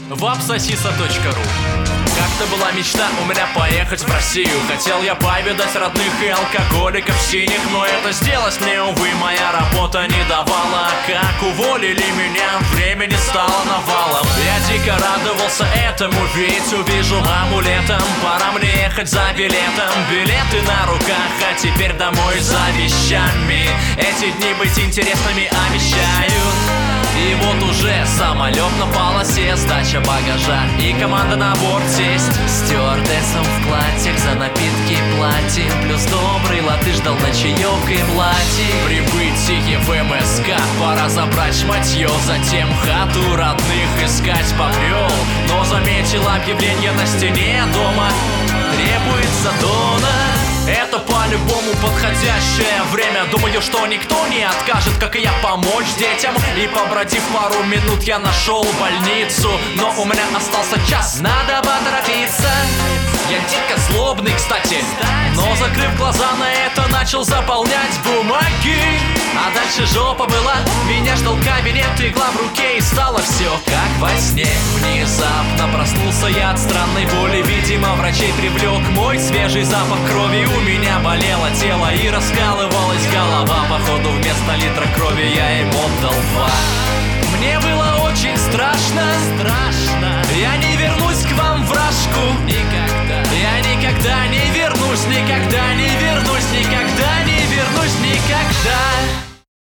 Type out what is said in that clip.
Вапсосиса.ру. Как-то была мечта у меня поехать в Россию. Хотел я повидать родных и алкоголиков синих, но это сделать мне, увы, моя работа не давала. Как уволили меня, времени стало навалом. Я дико радовался этому, ведь увижу маму летом. Пора мне ехать за билетом, билеты на руках, а теперь домой за вещами. Эти дни быть интересными обещают. И вот уже самолет на полосе, сдача багажа и команда на борт сесть. Стюардессам в платьях за напитки платим, плюс добрый латыш дал на чаек и платье. Прибытие в МСК, пора забрать шматье, затем хату родных искать попрел. Но заметил объявление на стене дома: требуется донор. Это по-любому подходящее время. Думаю, что никто не откажет, как и я, помочь детям. И побродив пару минут, я нашел больницу. Но у меня остался час, надо поторопиться. Я дико злобный, кстати, но, закрыв глаза на это, начал заполнять бумаги. А дальше жопа была, меня ждал кабинет, игла в руке, и стало все как во сне. Внезапно проснулся я от странной боли. Видимо, врачей привлек мой свежий запах крови. У меня болело тело и раскалывалась голова. Походу, вместо литра крови я им отдал 2. Мне было очень страшно. Я не вернусь к вам в Рашку никогда. Я никогда не вернусь, никогда не вернусь, никогда не вернусь, никогда.